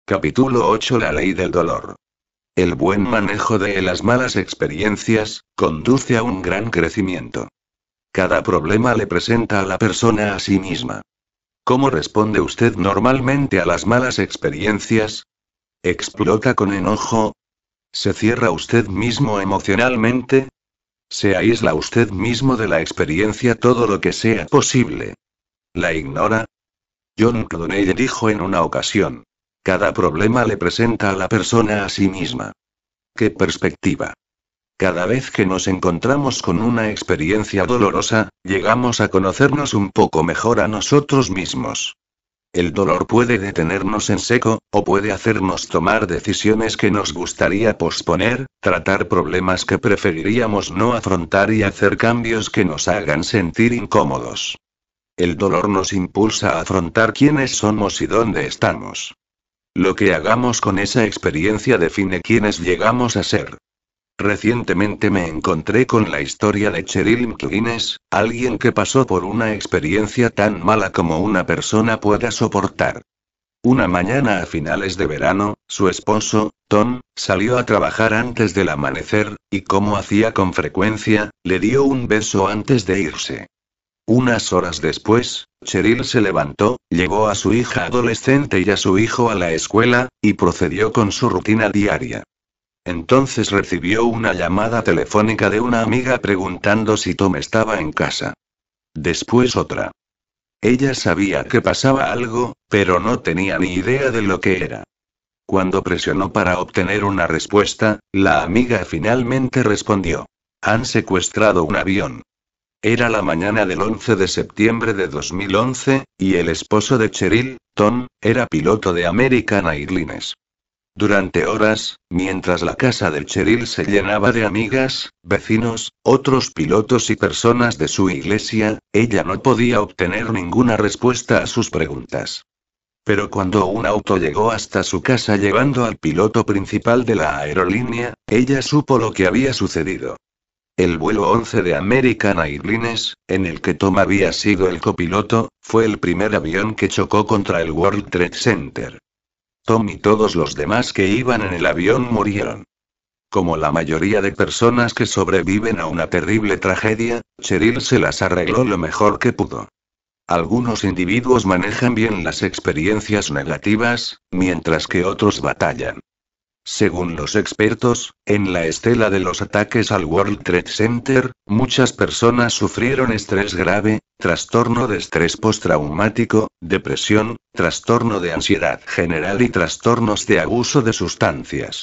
Capítulo 8. La ley del dolor. El buen manejo de las malas experiencias conduce a un gran crecimiento. Cada problema le presenta a la persona a sí misma. ¿Cómo responde usted normalmente a las malas experiencias? ¿Explota con enojo? ¿Se cierra usted mismo emocionalmente? ¿Se aísla usted mismo de la experiencia todo lo que sea posible? ¿La ignora? John Cloney dijo en una ocasión: cada problema le presenta a la persona a sí misma. ¡Qué perspectiva! Cada vez que nos encontramos con una experiencia dolorosa, llegamos a conocernos un poco mejor a nosotros mismos. El dolor puede detenernos en seco, o puede hacernos tomar decisiones que nos gustaría posponer, tratar problemas que preferiríamos no afrontar y hacer cambios que nos hagan sentir incómodos. El dolor nos impulsa a afrontar quiénes somos y dónde estamos. Lo que hagamos con esa experiencia define quiénes llegamos a ser. Recientemente me encontré con la historia de Cheryl McGuinness, alguien que pasó por una experiencia tan mala como una persona pueda soportar. Una mañana a finales de verano, su esposo, Tom, salió a trabajar antes del amanecer, y como hacía con frecuencia, le dio un beso antes de irse. Unas horas después, Cheryl se levantó, llevó a su hija adolescente y a su hijo a la escuela, y procedió con su rutina diaria. Entonces recibió una llamada telefónica de una amiga preguntando si Tom estaba en casa. Después otra. Ella sabía que pasaba algo, pero no tenía ni idea de lo que era. Cuando presionó para obtener una respuesta, la amiga finalmente respondió: han secuestrado un avión. Era la mañana del 11 de septiembre de 2011, y el esposo de Cheryl, Tom, era piloto de American Airlines. Durante horas, mientras la casa de Cheryl se llenaba de amigas, vecinos, otros pilotos y personas de su iglesia, ella no podía obtener ninguna respuesta a sus preguntas. Pero cuando un auto llegó hasta su casa llevando al piloto principal de la aerolínea, ella supo lo que había sucedido. El vuelo 11 de American Airlines, en el que Tom había sido el copiloto, fue el primer avión que chocó contra el World Trade Center. Tom y todos los demás que iban en el avión murieron. Como la mayoría de personas que sobreviven a una terrible tragedia, Cheryl se las arregló lo mejor que pudo. Algunos individuos manejan bien las experiencias negativas, mientras que otros batallan. Según los expertos, en la estela de los ataques al World Trade Center, muchas personas sufrieron estrés grave, trastorno de estrés postraumático, depresión, trastorno de ansiedad general y trastornos de abuso de sustancias.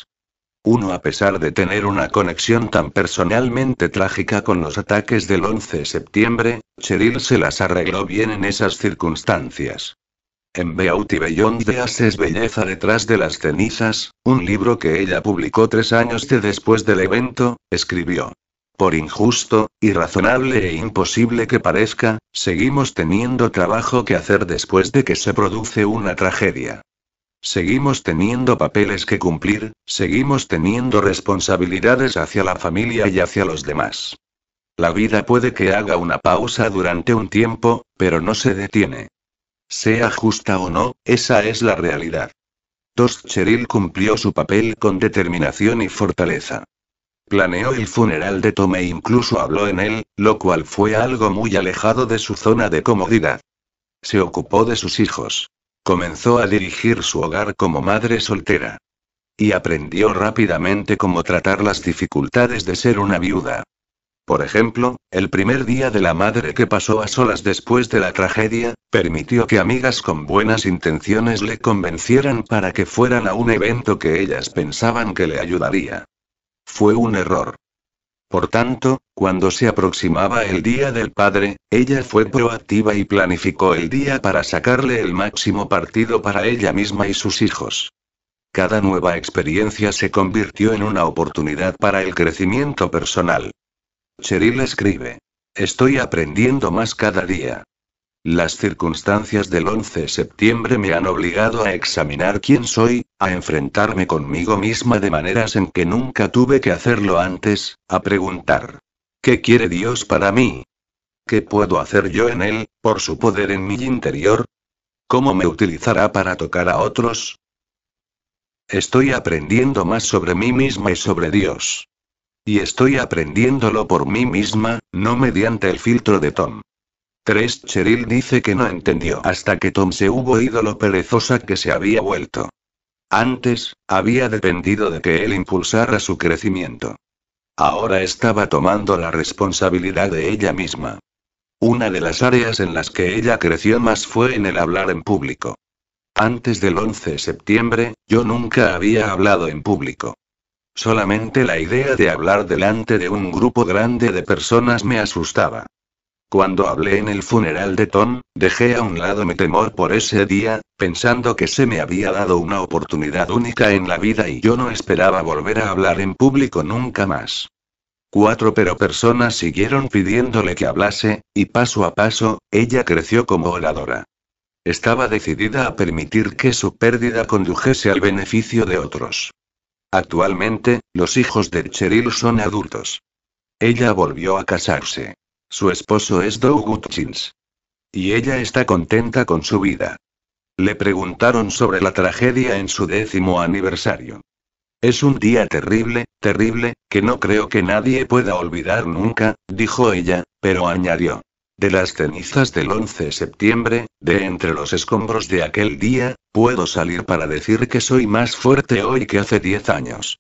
A pesar de tener una conexión tan personalmente trágica con los ataques del 11 de septiembre, Cheryl se las arregló bien en esas circunstancias. En Beauty Beyond the Ashes, Belleza detrás de las cenizas, un libro que ella publicó 3 años después del evento, escribió: por injusto, irrazonable e imposible que parezca, seguimos teniendo trabajo que hacer después de que se produce una tragedia. Seguimos teniendo papeles que cumplir, seguimos teniendo responsabilidades hacia la familia y hacia los demás. La vida puede que haga una pausa durante un tiempo, pero no se detiene. Sea justa o no, esa es la realidad. Cheryl cumplió su papel con determinación y fortaleza. Planeó el funeral de Tom e incluso habló en él, lo cual fue algo muy alejado de su zona de comodidad. Se ocupó de sus hijos. Comenzó a dirigir su hogar como madre soltera. Y aprendió rápidamente cómo tratar las dificultades de ser una viuda. Por ejemplo, el primer día de la madre que pasó a solas después de la tragedia, permitió que amigas con buenas intenciones le convencieran para que fueran a un evento que ellas pensaban que le ayudaría. Fue un error. Por tanto, cuando se aproximaba el Día del Padre, ella fue proactiva y planificó el día para sacarle el máximo partido para ella misma y sus hijos. Cada nueva experiencia se convirtió en una oportunidad para el crecimiento personal. Cheryl escribe: estoy aprendiendo más cada día. Las circunstancias del 11 de septiembre me han obligado a examinar quién soy, a enfrentarme conmigo misma de maneras en que nunca tuve que hacerlo antes, a preguntar: ¿qué quiere Dios para mí? ¿Qué puedo hacer yo en Él, por su poder en mi interior? ¿Cómo me utilizará para tocar a otros? Estoy aprendiendo más sobre mí misma y sobre Dios. Y estoy aprendiéndolo por mí misma, no mediante el filtro de Tom. 3. Cheryl dice que no entendió hasta que Tom se hubo ido lo perezosa que se había vuelto. Antes, había dependido de que él impulsara su crecimiento. Ahora estaba tomando la responsabilidad de ella misma. Una de las áreas en las que ella creció más fue en el hablar en público. Antes del 11 de septiembre, yo nunca había hablado en público. Solamente la idea de hablar delante de un grupo grande de personas me asustaba. Cuando hablé en el funeral de Tom, dejé a un lado mi temor por ese día, pensando que se me había dado una oportunidad única en la vida y yo no esperaba volver a hablar en público nunca más. 4 Pero personas siguieron pidiéndole que hablase, y paso a paso, ella creció como oradora. Estaba decidida a permitir que su pérdida condujese al beneficio de otros. Actualmente, los hijos de Cheryl son adultos. Ella volvió a casarse. Su esposo es Doug Hutchins. Y ella está contenta con su vida. Le preguntaron sobre la tragedia en su 10º aniversario. Es un día terrible, terrible, que no creo que nadie pueda olvidar nunca, dijo ella, pero añadió. De las cenizas del 11 de septiembre, de entre los escombros de aquel día, puedo salir para decir que soy más fuerte hoy que hace 10 años.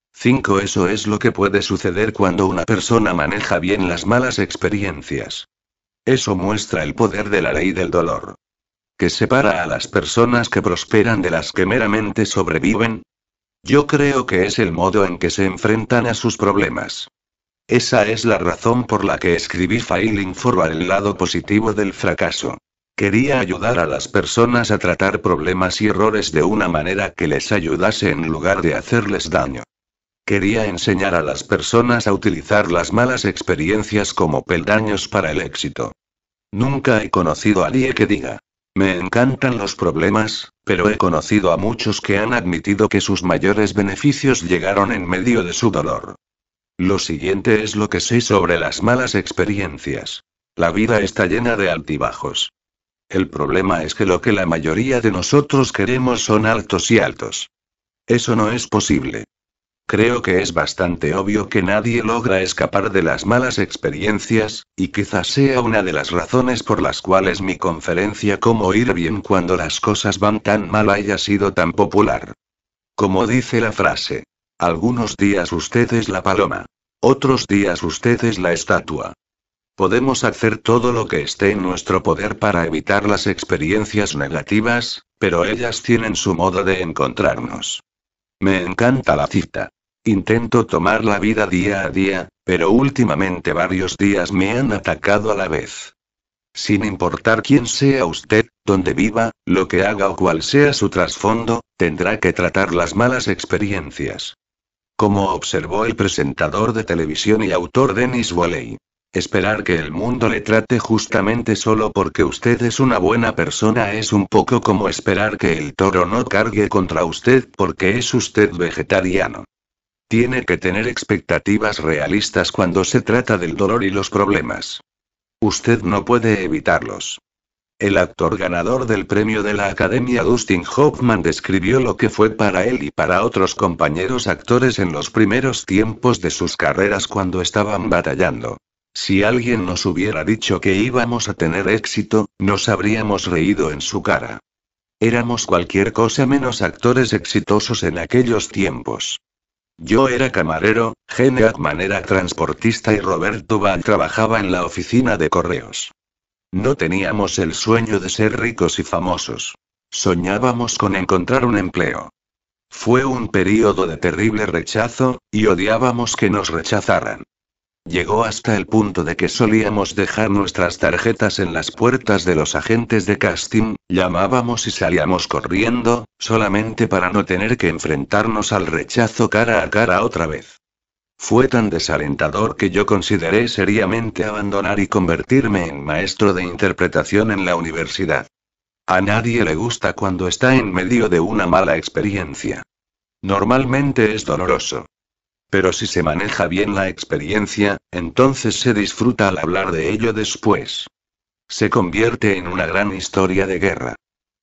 5 Eso es lo que puede suceder cuando una persona maneja bien las malas experiencias. Eso muestra el poder de la ley del dolor. ¿Que separa a las personas que prosperan de las que meramente sobreviven? Yo creo que es el modo en que se enfrentan a sus problemas. Esa es la razón por la que escribí Failing Forward, el lado positivo del fracaso. Quería ayudar a las personas a tratar problemas y errores de una manera que les ayudase en lugar de hacerles daño. Quería enseñar a las personas a utilizar las malas experiencias como peldaños para el éxito. Nunca he conocido a nadie que diga, me encantan los problemas, pero he conocido a muchos que han admitido que sus mayores beneficios llegaron en medio de su dolor. Lo siguiente es lo que sé sobre las malas experiencias. La vida está llena de altibajos. El problema es que lo que la mayoría de nosotros queremos son altos y altos. Eso no es posible. Creo que es bastante obvio que nadie logra escapar de las malas experiencias, y quizás sea una de las razones por las cuales mi conferencia Cómo ir bien cuando las cosas van tan mal haya sido tan popular. Como dice la frase, algunos días usted es la paloma. Otros días usted es la estatua. Podemos hacer todo lo que esté en nuestro poder para evitar las experiencias negativas, pero ellas tienen su modo de encontrarnos. Me encanta la cita. Intento tomar la vida día a día, pero últimamente varios días me han atacado a la vez. Sin importar quién sea usted, dónde viva, lo que haga o cuál sea su trasfondo, tendrá que tratar las malas experiencias. Como observó el presentador de televisión y autor Dennis Whaley. Esperar que el mundo le trate justamente solo porque usted es una buena persona es un poco como esperar que el toro no cargue contra usted porque es usted vegetariano. Tiene que tener expectativas realistas cuando se trata del dolor y los problemas. Usted no puede evitarlos. El actor ganador del premio de la Academia Dustin Hoffman describió lo que fue para él y para otros compañeros actores en los primeros tiempos de sus carreras cuando estaban batallando. Si alguien nos hubiera dicho que íbamos a tener éxito, nos habríamos reído en su cara. Éramos cualquier cosa menos actores exitosos en aquellos tiempos. Yo era camarero, Gene Hackman era transportista y Robert Duvall trabajaba en la oficina de correos. No teníamos el sueño de ser ricos y famosos. Soñábamos con encontrar un empleo. Fue un período de terrible rechazo, y odiábamos que nos rechazaran. Llegó hasta el punto de que solíamos dejar nuestras tarjetas en las puertas de los agentes de casting, llamábamos y salíamos corriendo, solamente para no tener que enfrentarnos al rechazo cara a cara otra vez. Fue tan desalentador que yo consideré seriamente abandonar y convertirme en maestro de interpretación en la universidad. A nadie le gusta cuando está en medio de una mala experiencia. Normalmente es doloroso. Pero si se maneja bien la experiencia, entonces se disfruta al hablar de ello después. Se convierte en una gran historia de guerra.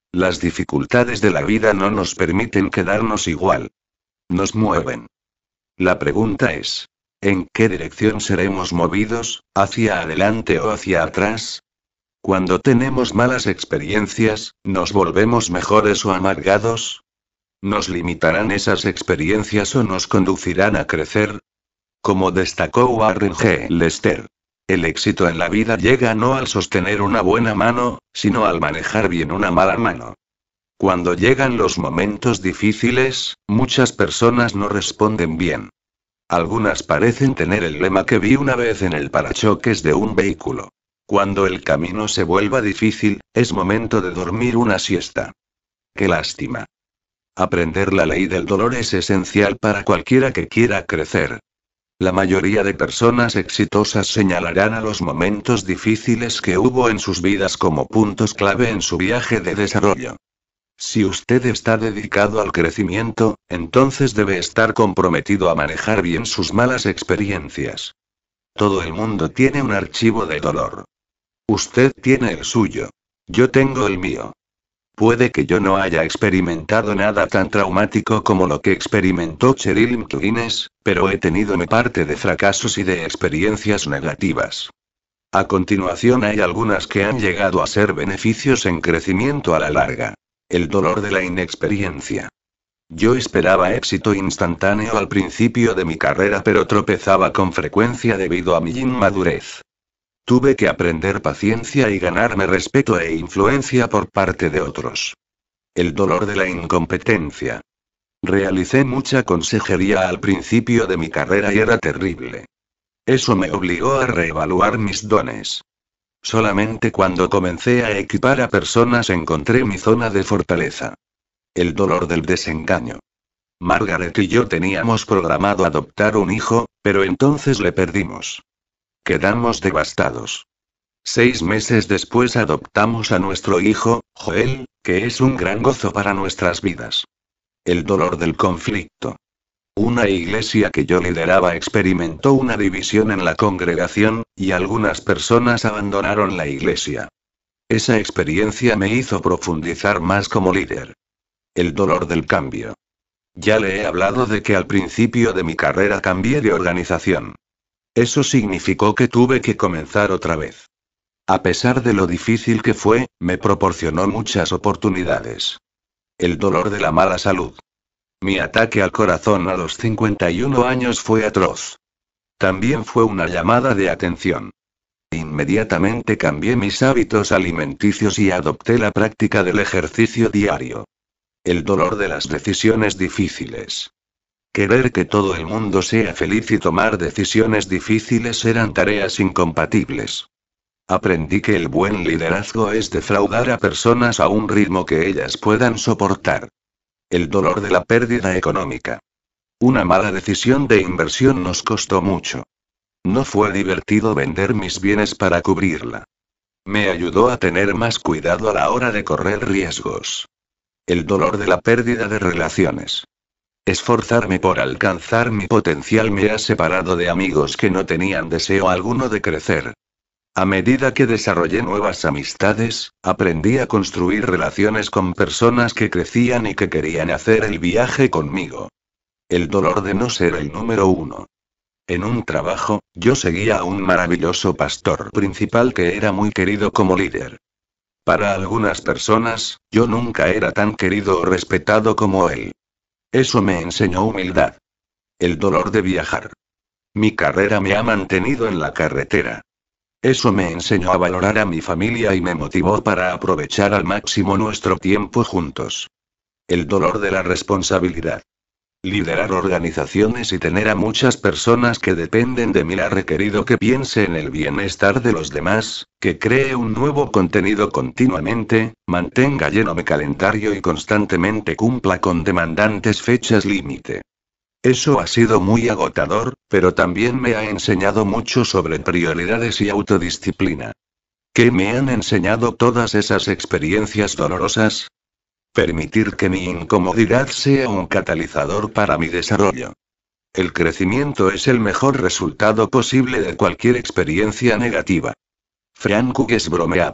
Las dificultades de la vida no nos permiten quedarnos igual. Nos mueven. La pregunta es, ¿en qué dirección seremos movidos, hacia adelante o hacia atrás? Cuando tenemos malas experiencias, ¿nos volvemos mejores o amargados? ¿Nos limitarán esas experiencias o nos conducirán a crecer? Como destacó Warren G. Lester, el éxito en la vida llega no al sostener una buena mano, sino al manejar bien una mala mano. Cuando llegan los momentos difíciles, muchas personas no responden bien. Algunas parecen tener el lema que vi una vez en el parachoques de un vehículo. Cuando el camino se vuelva difícil, es momento de dormir una siesta. ¡Qué lástima! Aprender la ley del dolor es esencial para cualquiera que quiera crecer. La mayoría de personas exitosas señalarán a los momentos difíciles que hubo en sus vidas como puntos clave en su viaje de desarrollo. Si usted está dedicado al crecimiento, entonces debe estar comprometido a manejar bien sus malas experiencias. Todo el mundo tiene un archivo de dolor. Usted tiene el suyo. Yo tengo el mío. Puede que yo no haya experimentado nada tan traumático como lo que experimentó Cheryl McGuinness, pero he tenido mi parte de fracasos y de experiencias negativas. A continuación hay algunas que han llegado a ser beneficios en crecimiento a la larga. El dolor de la inexperiencia. Yo esperaba éxito instantáneo al principio de mi carrera, pero tropezaba con frecuencia debido a mi inmadurez. Tuve que aprender paciencia y ganarme respeto e influencia por parte de otros. El dolor de la incompetencia. Realicé mucha consejería al principio de mi carrera y era terrible. Eso me obligó a reevaluar mis dones. Solamente cuando comencé a equipar a personas encontré mi zona de fortaleza. El dolor del desengaño. Margaret y yo teníamos programado adoptar un hijo, pero entonces le perdimos. Quedamos devastados. 6 meses después adoptamos a nuestro hijo, Joel, que es un gran gozo para nuestras vidas. El dolor del conflicto. Una iglesia que yo lideraba experimentó una división en la congregación, y algunas personas abandonaron la iglesia. Esa experiencia me hizo profundizar más como líder. El dolor del cambio. Ya le he hablado de que al principio de mi carrera cambié de organización. Eso significó que tuve que comenzar otra vez. A pesar de lo difícil que fue, me proporcionó muchas oportunidades. El dolor de la mala salud. Mi ataque al corazón a los 51 años fue atroz. También fue una llamada de atención. Inmediatamente cambié mis hábitos alimenticios y adopté la práctica del ejercicio diario. El dolor de las decisiones difíciles. Querer que todo el mundo sea feliz y tomar decisiones difíciles eran tareas incompatibles. Aprendí que el buen liderazgo es defraudar a personas a un ritmo que ellas puedan soportar. El dolor de la pérdida económica. Una mala decisión de inversión nos costó mucho. No fue divertido vender mis bienes para cubrirla. Me ayudó a tener más cuidado a la hora de correr riesgos. El dolor de la pérdida de relaciones. Esforzarme por alcanzar mi potencial me ha separado de amigos que no tenían deseo alguno de crecer. A medida que desarrollé nuevas amistades, aprendí a construir relaciones con personas que crecían y que querían hacer el viaje conmigo. El dolor de no ser el número uno. En un trabajo, yo seguía a un maravilloso pastor principal que era muy querido como líder. Para algunas personas, yo nunca era tan querido o respetado como él. Eso me enseñó humildad. El dolor de viajar. Mi carrera me ha mantenido en la carretera. Eso me enseñó a valorar a mi familia y me motivó para aprovechar al máximo nuestro tiempo juntos. El dolor de la responsabilidad. Liderar organizaciones y tener a muchas personas que dependen de mí ha requerido que piense en el bienestar de los demás, que cree un nuevo contenido continuamente, mantenga lleno mi calendario y constantemente cumpla con demandantes fechas límite. Eso ha sido muy agotador, pero también me ha enseñado mucho sobre prioridades y autodisciplina. ¿Qué me han enseñado todas esas experiencias dolorosas? Permitir que mi incomodidad sea un catalizador para mi desarrollo. El crecimiento es el mejor resultado posible de cualquier experiencia negativa. Frank Hughes bromeaba.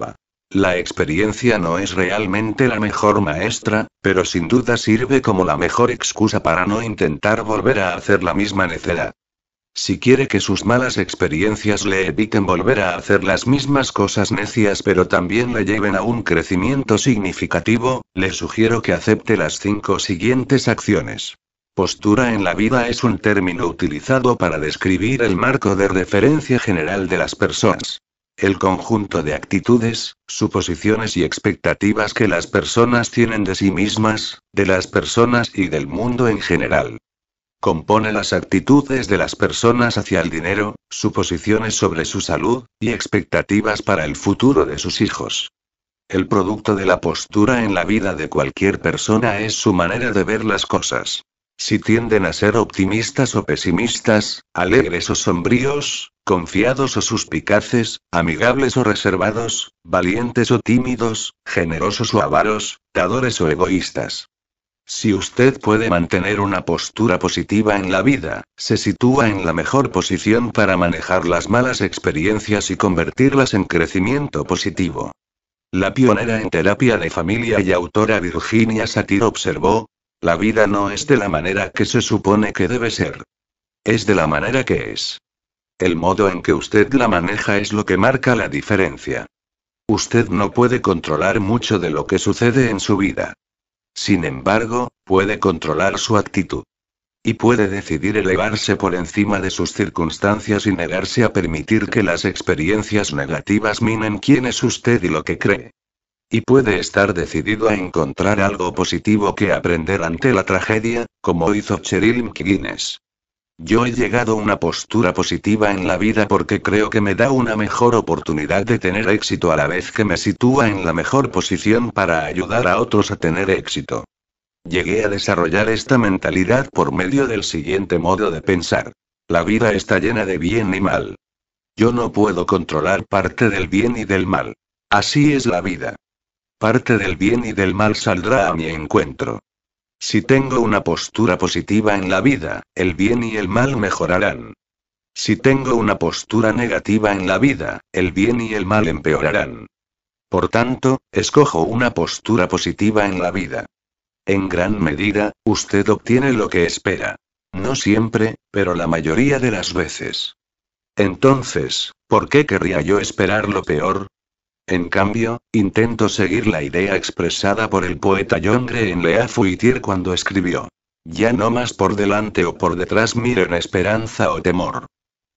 La experiencia no es realmente la mejor maestra, pero sin duda sirve como la mejor excusa para no intentar volver a hacer la misma necedad. Si quiere que sus malas experiencias le eviten volver a hacer las mismas cosas necias pero también le lleven a un crecimiento significativo, le sugiero que acepte las 5 siguientes acciones. Postura en la vida es un término utilizado para describir el marco de referencia general de las personas. El conjunto de actitudes, suposiciones y expectativas que las personas tienen de sí mismas, de las personas y del mundo en general. Compone las actitudes de las personas hacia el dinero, suposiciones sobre su salud, y expectativas para el futuro de sus hijos. El producto de la postura en la vida de cualquier persona es su manera de ver las cosas. Si tienden a ser optimistas o pesimistas, alegres o sombríos, confiados o suspicaces, amigables o reservados, valientes o tímidos, generosos o avaros, dadores o egoístas. Si usted puede mantener una postura positiva en la vida, se sitúa en la mejor posición para manejar las malas experiencias y convertirlas en crecimiento positivo. La pionera en terapia de familia y autora Virginia Satir observó: la vida no es de la manera que se supone que debe ser. Es de la manera que es. El modo en que usted la maneja es lo que marca la diferencia. Usted no puede controlar mucho de lo que sucede en su vida. Sin embargo, puede controlar su actitud. Y puede decidir elevarse por encima de sus circunstancias y negarse a permitir que las experiencias negativas minen quién es usted y lo que cree. Y puede estar decidido a encontrar algo positivo que aprender ante la tragedia, como hizo Cheryl McGuinness. Yo he llegado a una postura positiva en la vida porque creo que me da una mejor oportunidad de tener éxito a la vez que me sitúa en la mejor posición para ayudar a otros a tener éxito. Llegué a desarrollar esta mentalidad por medio del siguiente modo de pensar. La vida está llena de bien y mal. Yo no puedo controlar parte del bien y del mal. Así es la vida. Parte del bien y del mal saldrá a mi encuentro. Si tengo una postura positiva en la vida, el bien y el mal mejorarán. Si tengo una postura negativa en la vida, el bien y el mal empeorarán. Por tanto, escojo una postura positiva en la vida. En gran medida, usted obtiene lo que espera. No siempre, pero la mayoría de las veces. Entonces, ¿por qué querría yo esperar lo peor? En cambio, intento seguir la idea expresada por el poeta John Gray en Le Fouettier cuando escribió: ya no más por delante o por detrás miro en esperanza o temor.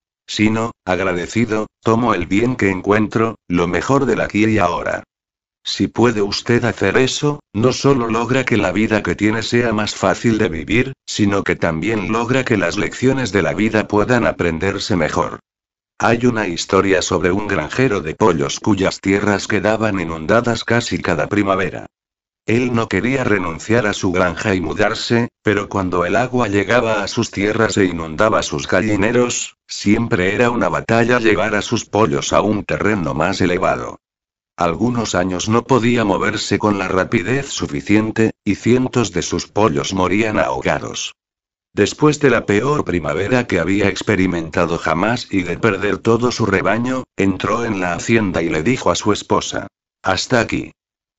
Sino, agradecido, tomo el bien que encuentro, lo mejor del aquí y ahora. Si puede usted hacer eso, no solo logra que la vida que tiene sea más fácil de vivir, sino que también logra que las lecciones de la vida puedan aprenderse mejor. Hay una historia sobre un granjero de pollos cuyas tierras quedaban inundadas casi cada primavera. Él no quería renunciar a su granja y mudarse, pero cuando el agua llegaba a sus tierras e inundaba sus gallineros, siempre era una batalla llevar a sus pollos a un terreno más elevado. Algunos años no podía moverse con la rapidez suficiente, y cientos de sus pollos morían ahogados. Después de la peor primavera que había experimentado jamás y de perder todo su rebaño, entró en la hacienda y le dijo a su esposa: hasta aquí.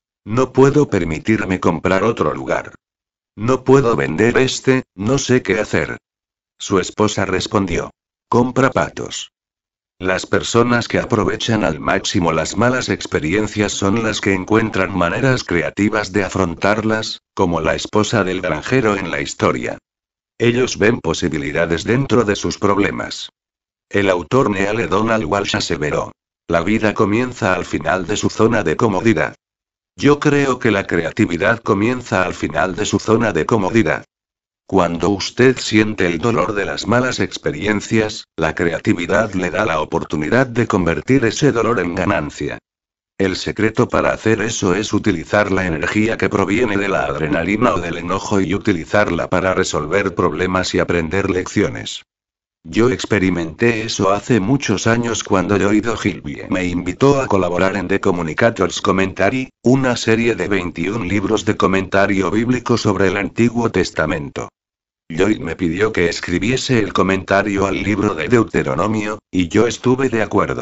No puedo permitirme comprar otro lugar. No puedo vender este, no sé qué hacer. Su esposa respondió: compra patos. Las personas que aprovechan al máximo las malas experiencias son las que encuentran maneras creativas de afrontarlas, como la esposa del granjero en la historia. Ellos ven posibilidades dentro de sus problemas. El autor Neale Donald Walsch aseveró: la vida comienza al final de su zona de comodidad. Yo creo que la creatividad comienza al final de su zona de comodidad. Cuando usted siente el dolor de las malas experiencias, la creatividad le da la oportunidad de convertir ese dolor en ganancia. El secreto para hacer eso es utilizar la energía que proviene de la adrenalina o del enojo y utilizarla para resolver problemas y aprender lecciones. Yo experimenté eso hace muchos años cuando Lloyd Ogilvie me invitó a colaborar en The Communicators Commentary, una serie de 21 libros de comentario bíblico sobre el Antiguo Testamento. Lloyd me pidió que escribiese el comentario al libro de Deuteronomio, y yo estuve de acuerdo.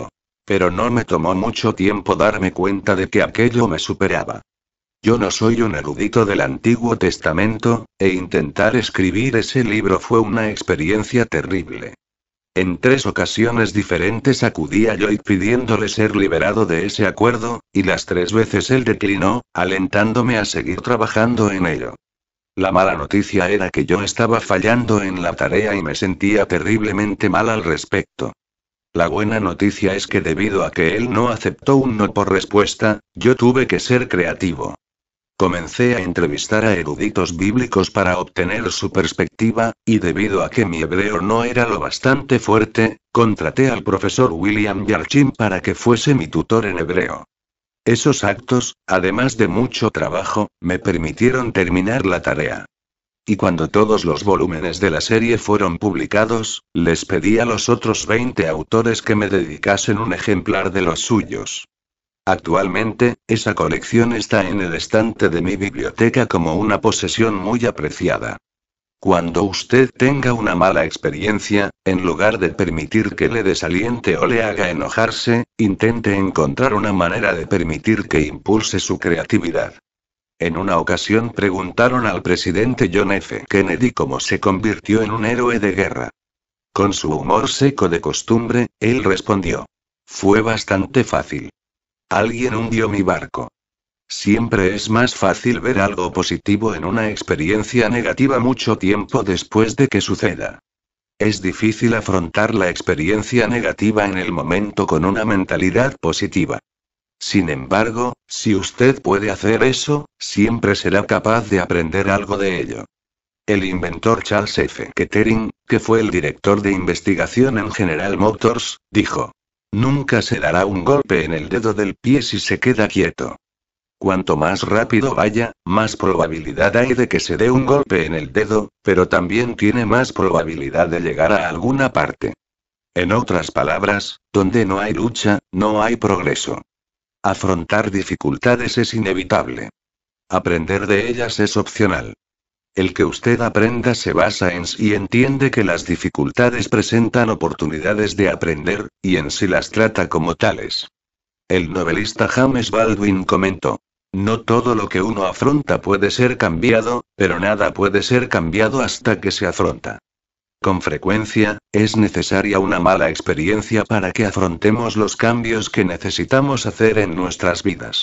Pero no me tomó mucho tiempo darme cuenta de que aquello me superaba. Yo no soy un erudito del Antiguo Testamento, e intentar escribir ese libro fue una experiencia terrible. En 3 ocasiones diferentes acudí a Lloyd pidiéndole ser liberado de ese acuerdo, y las 3 veces él declinó, alentándome a seguir trabajando en ello. La mala noticia era que yo estaba fallando en la tarea y me sentía terriblemente mal al respecto. La buena noticia es que debido a que él no aceptó un no por respuesta, yo tuve que ser creativo. Comencé a entrevistar a eruditos bíblicos para obtener su perspectiva, y debido a que mi hebreo no era lo bastante fuerte, contraté al profesor William Yarchin para que fuese mi tutor en hebreo. Esos actos, además de mucho trabajo, me permitieron terminar la tarea. Y cuando todos los volúmenes de la serie fueron publicados, les pedí a los otros 20 autores que me dedicasen un ejemplar de los suyos. Actualmente, esa colección está en el estante de mi biblioteca como una posesión muy apreciada. Cuando usted tenga una mala experiencia, en lugar de permitir que le desaliente o le haga enojarse, intente encontrar una manera de permitir que impulse su creatividad. En una ocasión preguntaron al presidente John F. Kennedy cómo se convirtió en un héroe de guerra. Con su humor seco de costumbre, él respondió: "Fue bastante fácil. Alguien hundió mi barco". Siempre es más fácil ver algo positivo en una experiencia negativa mucho tiempo después de que suceda. Es difícil afrontar la experiencia negativa en el momento con una mentalidad positiva. Sin embargo, si usted puede hacer eso, siempre será capaz de aprender algo de ello. El inventor Charles F. Kettering, que fue el director de investigación en General Motors, dijo: "Nunca se dará un golpe en el dedo del pie si se queda quieto. Cuanto más rápido vaya, más probabilidad hay de que se dé un golpe en el dedo, pero también tiene más probabilidad de llegar a alguna parte". En otras palabras, donde no hay lucha, no hay progreso. Afrontar dificultades es inevitable. Aprender de ellas es opcional. El que usted aprenda se basa en si entiende que las dificultades presentan oportunidades de aprender, y en si las trata como tales. El novelista James Baldwin comentó: "No todo lo que uno afronta puede ser cambiado, pero nada puede ser cambiado hasta que se afronta". Con frecuencia, es necesaria una mala experiencia para que afrontemos los cambios que necesitamos hacer en nuestras vidas.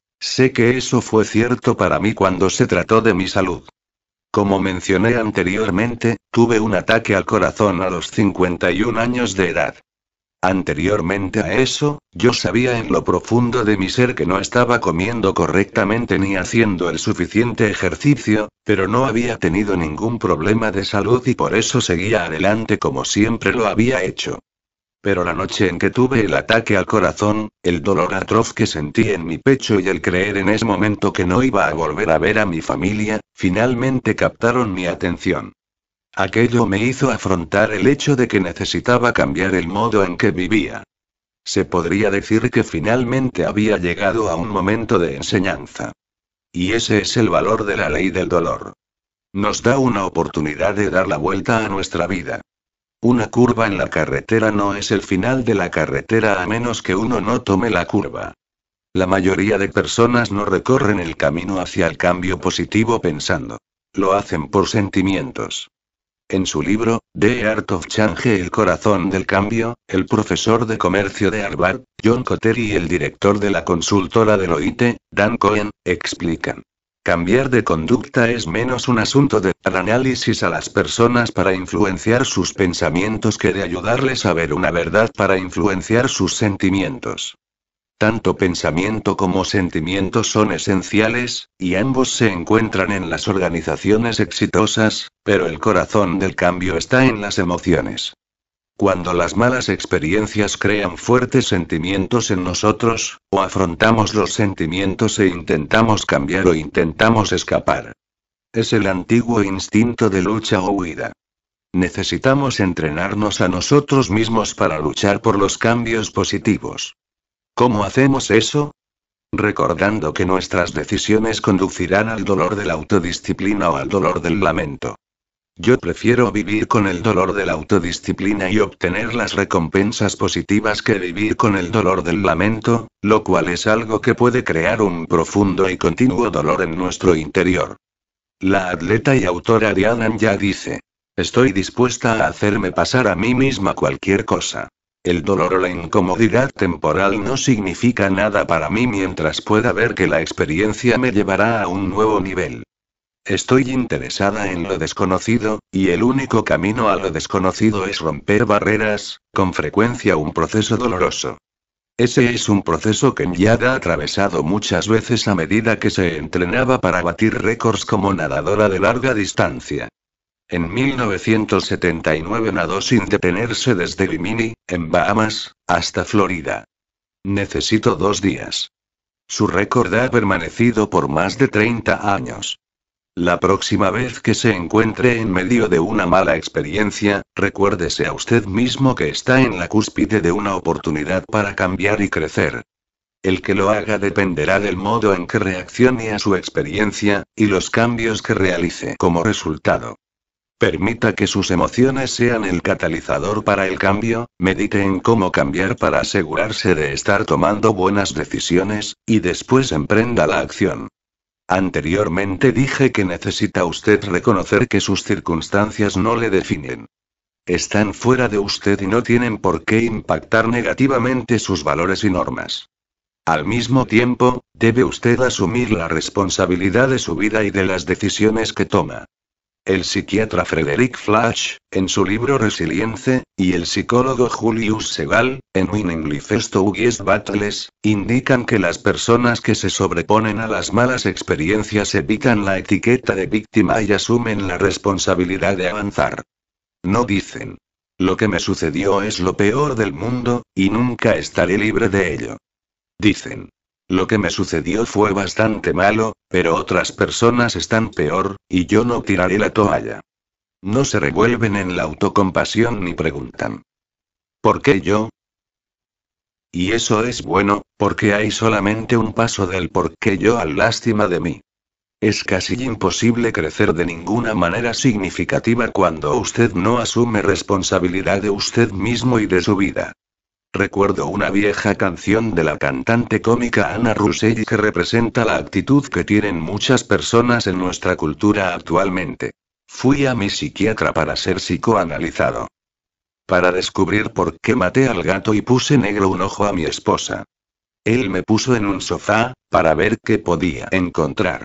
Sé que eso fue cierto para mí cuando se trató de mi salud. Como mencioné anteriormente, tuve un ataque al corazón a los 51 años de edad. Anteriormente a eso, yo sabía en lo profundo de mi ser que no estaba comiendo correctamente ni haciendo el suficiente ejercicio, pero no había tenido ningún problema de salud y por eso seguía adelante como siempre lo había hecho. Pero la noche en que tuve el ataque al corazón, el dolor atroz que sentí en mi pecho y el creer en ese momento que no iba a volver a ver a mi familia, finalmente captaron mi atención. Aquello me hizo afrontar el hecho de que necesitaba cambiar el modo en que vivía. Se podría decir que finalmente había llegado a un momento de enseñanza. Y ese es el valor de la ley del dolor. Nos da una oportunidad de dar la vuelta a nuestra vida. Una curva en la carretera no es el final de la carretera a menos que uno no tome la curva. La mayoría de personas no recorren el camino hacia el cambio positivo pensando. Lo hacen por sentimientos. En su libro, The Art of Change, el corazón del cambio, el profesor de comercio de Harvard, John Kotter, y el director de la consultora Deloitte, Dan Cohen, explican: cambiar de conducta es menos un asunto de dar análisis a las personas para influenciar sus pensamientos que de ayudarles a ver una verdad para influenciar sus sentimientos. Tanto pensamiento como sentimiento son esenciales, y ambos se encuentran en las organizaciones exitosas, pero el corazón del cambio está en las emociones. Cuando las malas experiencias crean fuertes sentimientos en nosotros, o afrontamos los sentimientos e intentamos cambiar o intentamos escapar. Es el antiguo instinto de lucha o huida. Necesitamos entrenarnos a nosotros mismos para luchar por los cambios positivos. ¿Cómo hacemos eso? Recordando que nuestras decisiones conducirán al dolor de la autodisciplina o al dolor del lamento. Yo prefiero vivir con el dolor de la autodisciplina y obtener las recompensas positivas que vivir con el dolor del lamento, lo cual es algo que puede crear un profundo y continuo dolor en nuestro interior. La atleta y autora Diana ya dice: estoy dispuesta a hacerme pasar a mí misma cualquier cosa. El dolor o la incomodidad temporal no significa nada para mí mientras pueda ver que la experiencia me llevará a un nuevo nivel. Estoy interesada en lo desconocido, y el único camino a lo desconocido es romper barreras, con frecuencia un proceso doloroso. Ese es un proceso que Nyada ha atravesado muchas veces a medida que se entrenaba para batir récords como nadadora de larga distancia. En 1979 nadó sin detenerse desde Bimini, en Bahamas, hasta Florida. Necesito 2 días. Su récord ha permanecido por más de 30 años. La próxima vez que se encuentre en medio de una mala experiencia, recuérdese a usted mismo que está en la cúspide de una oportunidad para cambiar y crecer. El que lo haga dependerá del modo en que reaccione a su experiencia, y los cambios que realice como resultado. Permita que sus emociones sean el catalizador para el cambio, medite en cómo cambiar para asegurarse de estar tomando buenas decisiones, y después emprenda la acción. Anteriormente dije que necesita usted reconocer que sus circunstancias no le definen. Están fuera de usted y no tienen por qué impactar negativamente sus valores y normas. Al mismo tiempo, debe usted asumir la responsabilidad de su vida y de las decisiones que toma. El psiquiatra Frederick Flash, en su libro Resilience, y el psicólogo Julius Segal, en Winning Life Stories Battles, indican que las personas que se sobreponen a las malas experiencias evitan la etiqueta de víctima y asumen la responsabilidad de avanzar. No dicen: lo que me sucedió es lo peor del mundo, y nunca estaré libre de ello. Dicen: lo que me sucedió fue bastante malo, pero otras personas están peor, y yo no tiraré la toalla. No se revuelven en la autocompasión ni preguntan: ¿por qué yo? Y eso es bueno, porque hay solamente un paso del por qué yo al lástima de mí. Es casi imposible crecer de ninguna manera significativa cuando usted no asume responsabilidad de usted mismo y de su vida. Recuerdo una vieja canción de la cantante cómica Anna Russelli que representa la actitud que tienen muchas personas en nuestra cultura actualmente. Fui a mi psiquiatra para ser psicoanalizado. Para descubrir por qué maté al gato y puse negro un ojo a mi esposa. Él me puso en un sofá, para ver qué podía encontrar.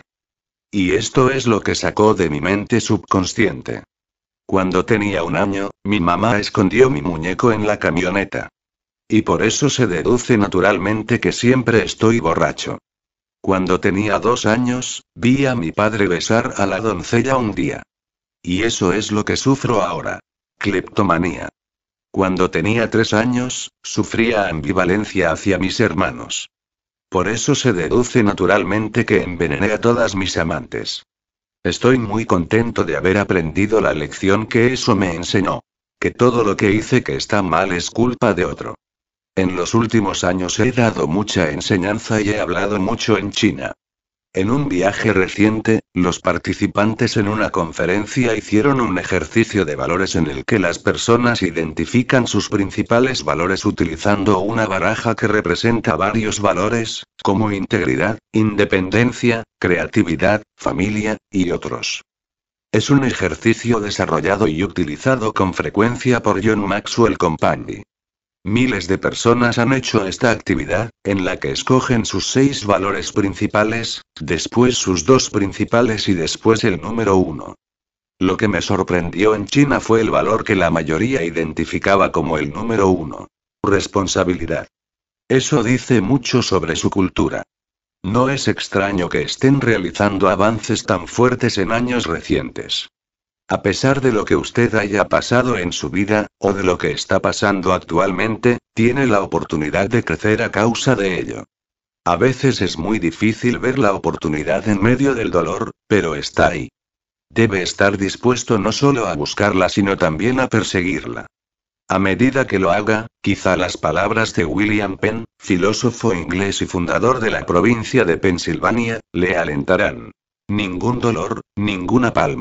Y esto es lo que sacó de mi mente subconsciente. Cuando tenía 1 año, mi mamá escondió mi muñeco en la camioneta. Y por eso se deduce naturalmente que siempre estoy borracho. Cuando tenía 2 años, vi a mi padre besar a la doncella un día. Y eso es lo que sufro ahora. Cleptomanía. Cuando tenía 3 años, sufría ambivalencia hacia mis hermanos. Por eso se deduce naturalmente que envenené a todas mis amantes. Estoy muy contento de haber aprendido la lección que eso me enseñó. Que todo lo que hice que está mal es culpa de otro. En los últimos años he dado mucha enseñanza y he hablado mucho en China. En un viaje reciente, los participantes en una conferencia hicieron un ejercicio de valores en el que las personas identifican sus principales valores utilizando una baraja que representa varios valores, como integridad, independencia, creatividad, familia, y otros. Es un ejercicio desarrollado y utilizado con frecuencia por John Maxwell Company. Miles de personas han hecho esta actividad, en la que escogen sus 6 valores principales, después sus 2 principales y después el número 1. Lo que me sorprendió en China fue el valor que la mayoría identificaba como el número 1. Responsabilidad. Eso dice mucho sobre su cultura. No es extraño que estén realizando avances tan fuertes en años recientes. A pesar de lo que usted haya pasado en su vida, o de lo que está pasando actualmente, tiene la oportunidad de crecer a causa de ello. A veces es muy difícil ver la oportunidad en medio del dolor, pero está ahí. Debe estar dispuesto no solo a buscarla sino también a perseguirla. A medida que lo haga, quizá las palabras de William Penn, filósofo inglés y fundador de la provincia de Pensilvania, le alentarán. Ningún dolor, ninguna palma.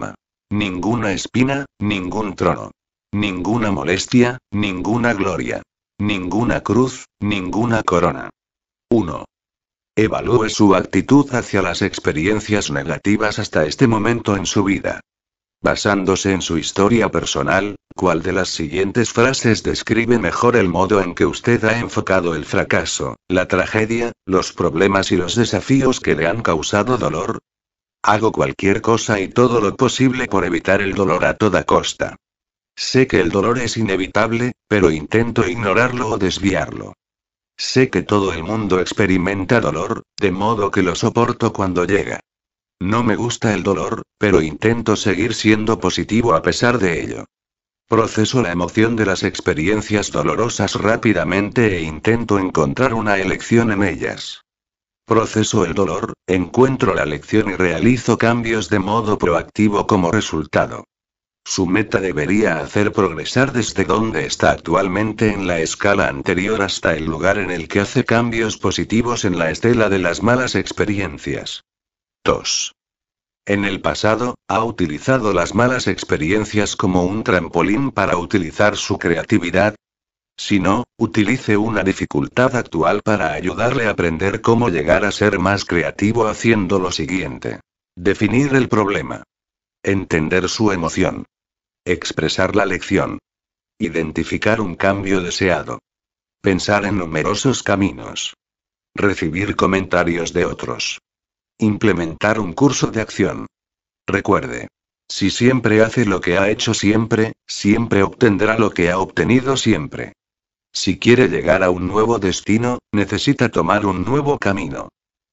Ninguna espina, ningún trono. Ninguna molestia, ninguna gloria. Ninguna cruz, ninguna corona. 1. Evalúe su actitud hacia las experiencias negativas hasta este momento en su vida. Basándose en su historia personal, ¿cuál de las siguientes frases describe mejor el modo en que usted ha enfocado el fracaso, la tragedia, los problemas y los desafíos que le han causado dolor? Hago cualquier cosa y todo lo posible por evitar el dolor a toda costa. Sé que el dolor es inevitable, pero intento ignorarlo o desviarlo. Sé que todo el mundo experimenta dolor, de modo que lo soporto cuando llega. No me gusta el dolor, pero intento seguir siendo positivo a pesar de ello. Proceso la emoción de las experiencias dolorosas rápidamente e intento encontrar una elección en ellas. Proceso el dolor, encuentro la lección y realizo cambios de modo proactivo como resultado. Su meta debería hacer progresar desde donde está actualmente en la escala anterior hasta el lugar en el que hace cambios positivos en la estela de las malas experiencias. 2. En el pasado, ha utilizado las malas experiencias como un trampolín para utilizar su creatividad. Si no, utilice una dificultad actual para ayudarle a aprender cómo llegar a ser más creativo haciendo lo siguiente. Definir el problema. Entender su emoción. Expresar la lección. Identificar un cambio deseado. Pensar en numerosos caminos. Recibir comentarios de otros. Implementar un curso de acción. Recuerde. Si siempre hace lo que ha hecho siempre, siempre obtendrá lo que ha obtenido siempre. Si quiere llegar a un nuevo destino, necesita tomar un nuevo camino.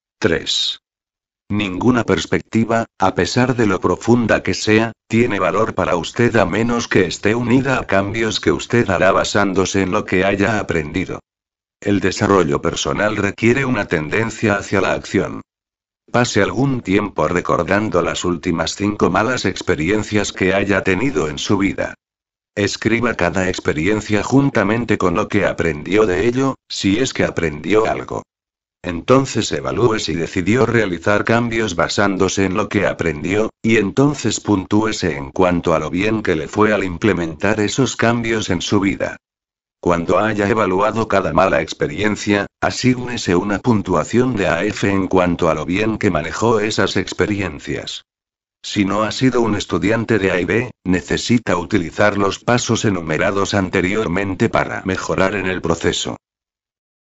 3. Ninguna perspectiva, a pesar de lo profunda que sea, tiene valor para usted a menos que esté unida a cambios que usted hará basándose en lo que haya aprendido. El desarrollo personal requiere una tendencia hacia la acción. Pase algún tiempo recordando las últimas 5 malas experiencias que haya tenido en su vida. Escriba cada experiencia juntamente con lo que aprendió de ello, si es que aprendió algo. Entonces evalúe si decidió realizar cambios basándose en lo que aprendió, y entonces puntúese en cuanto a lo bien que le fue al implementar esos cambios en su vida. Cuando haya evaluado cada mala experiencia, asígnese una puntuación de AF en cuanto a lo bien que manejó esas experiencias. Si no ha sido un estudiante de A y B, necesita utilizar los pasos enumerados anteriormente para mejorar en el proceso.